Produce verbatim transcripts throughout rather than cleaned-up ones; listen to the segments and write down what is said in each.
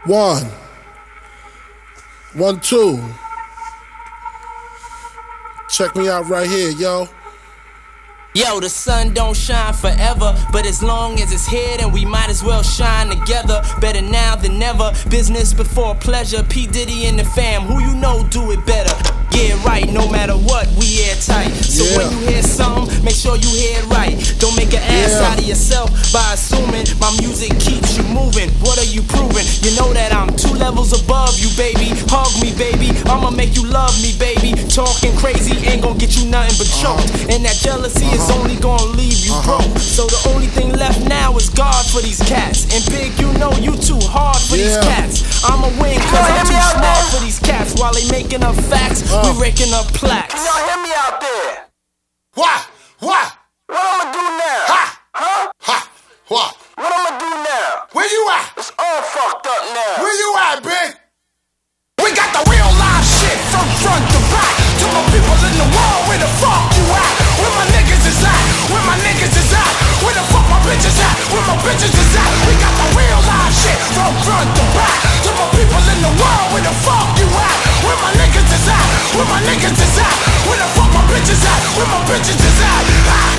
One. One, two. Check me out right here, yo. Yo, the sun don't shine forever, but as long as it's here, then we might as well shine together. Better now than never, business before pleasure. P. Diddy and the fam, who you know do it better. Yeah, right, no matter what, we airtight. So yeah. when you hear something, make sure you hear it right. Don't make an ass yeah. out of yourself by assuming my music keeps you moving. What are you proving? You know that I'm two levels above you, baby. Hug me, baby, I'ma make you love me, baby. Talking crazy ain't gonna get you nothing but choked. Uh-huh. And that jealousy uh-huh. is only gonna leave you uh-huh. broke. So the only thing left now is God for these cats. And Big, you know you too hard for yeah. these cats. I'ma win cause I'm too smart for these cats. While they making up facts, uh. we raking up plaques. Can y'all hear me out there? What? What? What I'ma do now? Ha! Huh? Ha! What? What I'ma do now? Where you at? It's all fucked up now. Where you at, Big? We got the real live shit from front to back. To my people in the world, where the fuck you at? Where my niggas is at? Where my niggas is at? Where the fuck my bitches at? Where my bitches is at? We got the real live shit from front to back. To my people in the world, where the fuck you at? Where my niggas is at? Where my niggas is at? Where the fuck my bitches at? Where my bitches is at? Ah!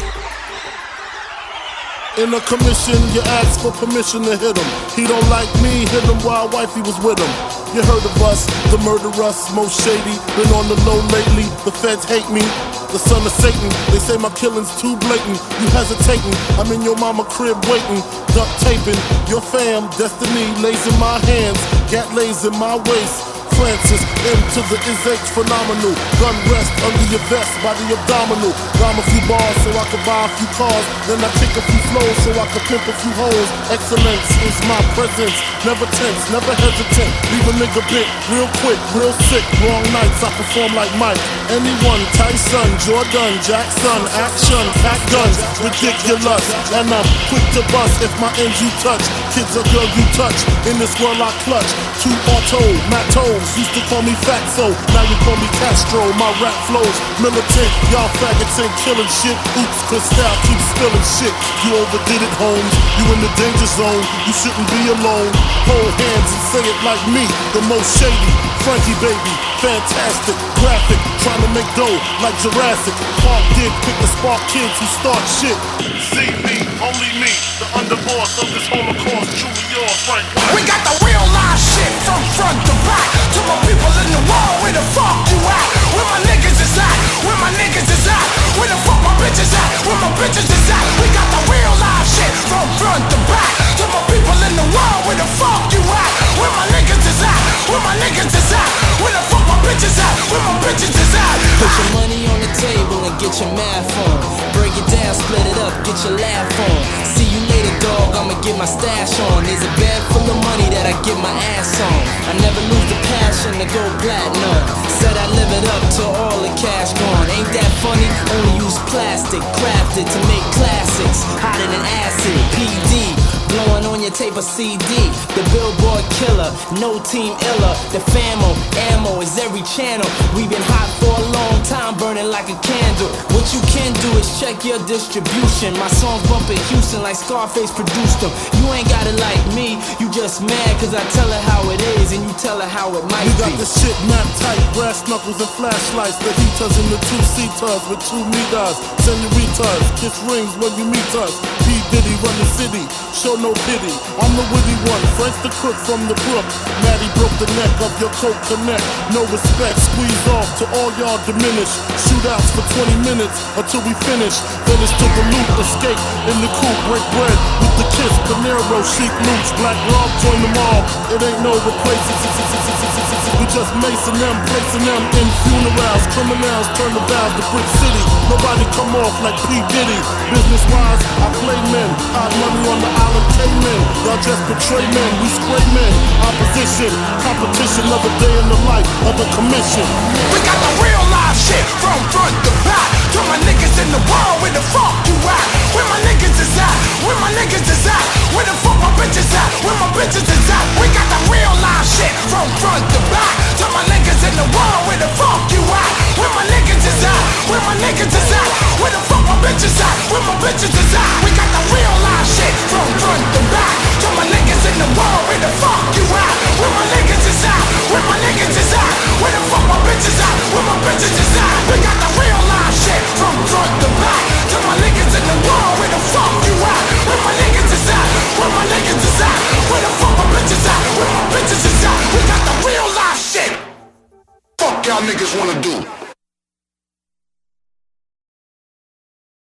In a commission, you ask for permission to hit him. He don't like me, hit him while wifey was with him. You heard of us, the murderous, most shady. Been on the low lately, the feds hate me. The son of Satan, they say my killing's too blatant. You hesitating, I'm in your mama crib waiting. Duct taping, your fam, destiny lays in my hands. Gat lays in my waist. Francis, M to the is H phenomenal. Gun rest under your vest by the abdominal. Rhyme a few bars so I can buy a few cars. Then I kick a few flows so I can pimp a few hoes. Excellence is my presence. Never tense, never hesitant. Leave a nigga bit real quick, real sick. Wrong nights, I perform like Mike. Anyone, Tyson, Jordan, Jackson, action, pack guns, ridiculous. And I'm quick to bust if my ends you touch. Kids or girl you touch. In this world I clutch. Two auto, Matos. Used to call me Fatso, now you call me Castro. My rap flows militant, y'all faggots ain't killing shit. Oops, Cristal keeps spilling shit. You overdid it, Holmes, you in the danger zone. You shouldn't be alone. Hold hands and say it like me, the most shady. Frankie baby, fantastic, graphic, trying to make dough like Jurassic. Park did pick the spark kids who start shit. See me, only me, the underboss of this Holocaust. Truly yours, Frank. We got the real live shit from front to back. To my people in the world, where the fuck you at? Where my niggas is at? Where my niggas is at? Where the fuck my bitches at? Where my bitches is at? We got the real live shit from front to back. To my people in the world, where the fuck you at? Where my niggas is at? Where my niggas is at? Where the fuck my bitches at? Where my bitches is at? Put your money on the table and get your math on. Break it down, split it up, get your laugh on. See you later, dog, I'ma get my stash on. There's a bag full of money that I get my ass on. I never lose the passion to go platinum. Said I live it up till all the cash gone. Ain't that funny? Only use plastic, crafted to make classics. Hotter than acid, P D. Blowing on your tape or C D. The Billboard killer, no team iller. The famo, ammo is every channel. We been hot for a long time, burning like a candle. What you can do is check your distribution. My songs bump in Houston like Scarface produced them. You ain't got it like me, you just mad cause I tell her how it is and you tell her how it might be. We got the shit map tight, brass knuckles and flashlights. The heaters and the two seaters with two meters. Senoritas, kiss rings when you meet us. P. Diddy run the city, show no pity. I'm the witty one, Frank the crook from the brook. Maddie broke the neck of your coat connect. No respect, squeeze off to all y'all diminish. Shootouts for twenty minutes until we finish. Then it's to the loot, escape in the coupe, break bread with the kiss. Panero, chic loops, Black Rob join them all. It ain't no replacement. We just macing them, placing them in funerals. Criminals turn the vows to Brick City. Nobody come off like P. Diddy. Business wise, I play men. Hot money on the island, K-men. Y'all just betray men, we spray men. Opposition, competition, another day in the life of a commission. We got the real live shit from front to back. To my niggas in the world, where the fuck you at? Where my niggas is at? Where my niggas is at? Where the fuck my bitches at? Where my bitches is at? We got the real live shit from front to back. To my niggas in the world, where the fuck you at? Where my niggas is at? Where my niggas is at? Where the fuck my bitches at? Where my bitches is at? We got the real live shit from front to back. To my niggas in the world, where the fuck you at? y'all niggas wanna do?